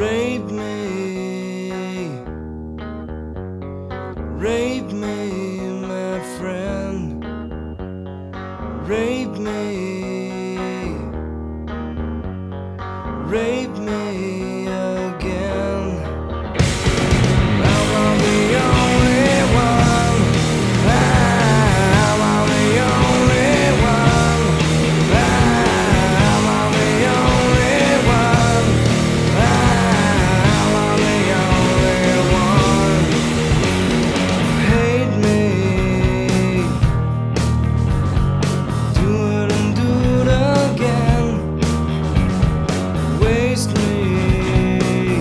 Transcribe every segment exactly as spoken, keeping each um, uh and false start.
Rape me, rape me, my friend. Rape me, rape me again. I'm the only one. I'm the only one. I'm the only one. I'm the only one. Hate me, do it and do it again. Waste me,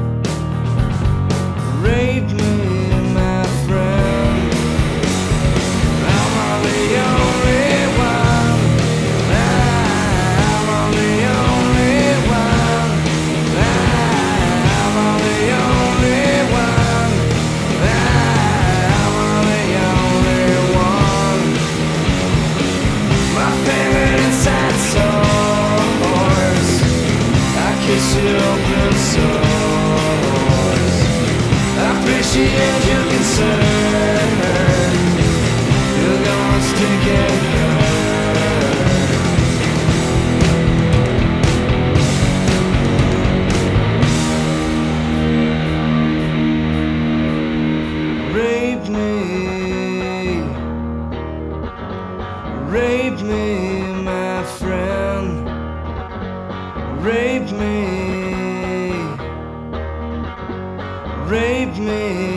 rape me, my friend. I'm the only one. I'm the only one. I'm the only one. I'm the only one. My favorite inside source, I kiss you open source. I appreciate your concern. You're gonna stick and burn. Rape me, rape me, my friend. Rape me, rape me